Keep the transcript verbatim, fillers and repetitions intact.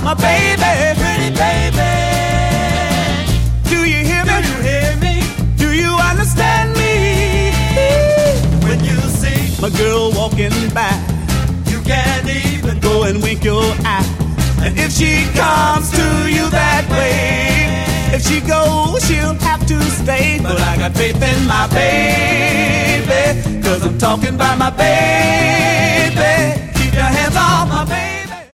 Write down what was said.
my baby, pretty baby. Do you hear me? Do you hear me? Do you understand me? When you see my girl walking by, you can't even go and wink your eye. And if she comes to you that way, if she goes, she'll have to stay. But I got faith in my baby, 'cause I'm talking about my baby.